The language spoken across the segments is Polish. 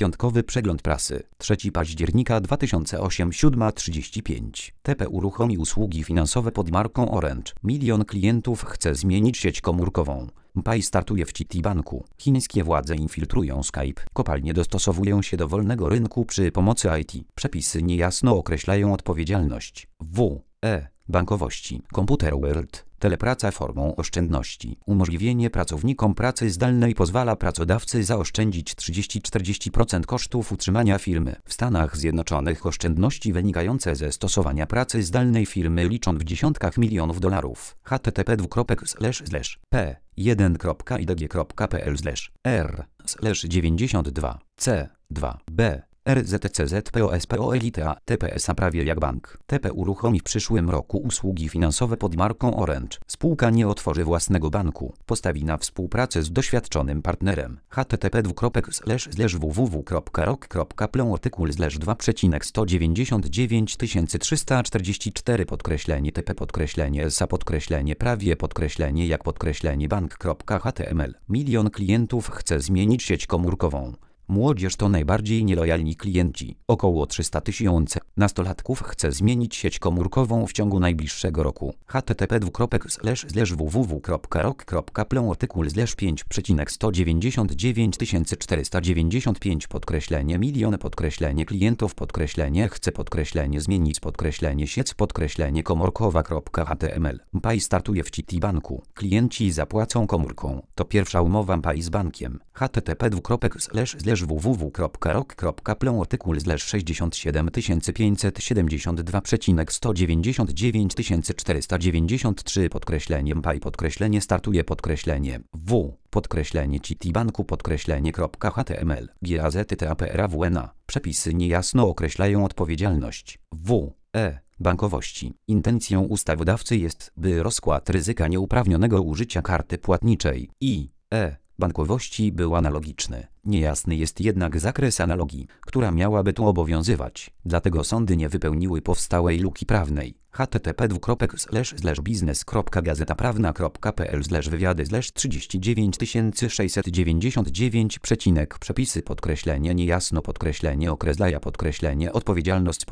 Piątkowy przegląd prasy. 3 października 2008, 7:35. TP uruchomi usługi finansowe pod marką Orange. Milion klientów chce zmienić sieć komórkową. Pay startuje w Citibanku. Chińskie władze infiltrują Skype. Kopalnie dostosowują się do wolnego rynku przy pomocy IT. Przepisy niejasno określają odpowiedzialność. Bankowości. Computer World. Telepraca formą oszczędności. Umożliwienie pracownikom pracy zdalnej pozwala pracodawcy zaoszczędzić 30-40% kosztów utrzymania firmy. W Stanach Zjednoczonych oszczędności wynikające ze stosowania pracy zdalnej firmy liczą w dziesiątkach milionów dolarów. http://p1.idg.pl/r/92c2b RZCZPOSPOLITA TPS prawie jak bank. TP uruchomi w przyszłym roku usługi finansowe pod marką Orange. Spółka nie otworzy własnego banku. Postawi na współpracę z doświadczonym partnerem. http://www.rock.pl /2/2999344 TP_SA_prawie_bank.html. Milion klientów chce zmienić sieć komórkową. Młodzież to najbardziej nielojalni klienci. Około 300 000 nastolatków chce zmienić sieć komórkową w ciągu najbliższego roku. http://www.rock.pl/5,199495 milion klientów chce zmienić sieć komórkowa.html. Pay startuje w Citibanku. Klienci zapłacą komórką. To pierwsza umowa Pay z bankiem. http://www.67572,199493 Pay startuje Citibanku_html. GAZTAPRAWNA. Przepisy niejasno określają odpowiedzialność. Bankowości. Intencją ustawodawcy jest, by rozkład ryzyka nieuprawnionego użycia karty płatniczej bankowości był analogiczny. Niejasny jest jednak zakres analogii, która miałaby tu obowiązywać. Dlatego sądy nie wypełniły powstałej luki prawnej. http://biznes.gazetaprawna.pl/wywiady/39699 Przepisy niejasno określaja odpowiedzialność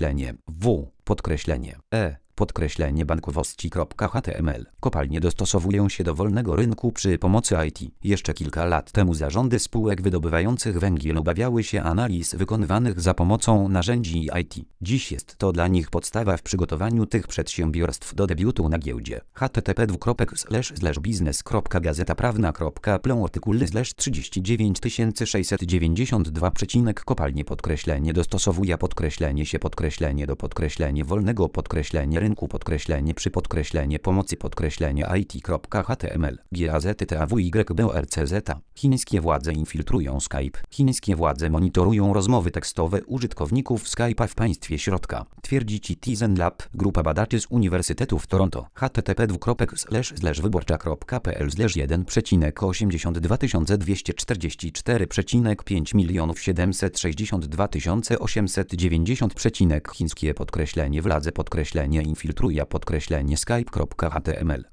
bankowości.html. Kopalnie dostosowują się do wolnego rynku przy pomocy IT. Jeszcze kilka lat temu zarządy spółek wydobywających węgiel obawiały się analiz wykonywanych za pomocą narzędzi IT. Dziś jest to dla nich podstawa w przygotowaniu tych przedsiębiorstw do debiutu na giełdzie. http://biznes.gazetaprawna.pl/39692 Kopalnie dostosowuje do wolnego rynku przy pomocy IT.html. GAZTAWYBORCZ. Chińskie władze infiltrują Skype. Chińskie władze monitorują rozmowy tekstowe użytkowników Skype'a w państwie środka. Twierdzi Citizen Lab, grupa badaczy z Uniwersytetu w Toronto. http://wyborcza.pl/1,582,762,890. Chińskie władze infiltruje Skype.html.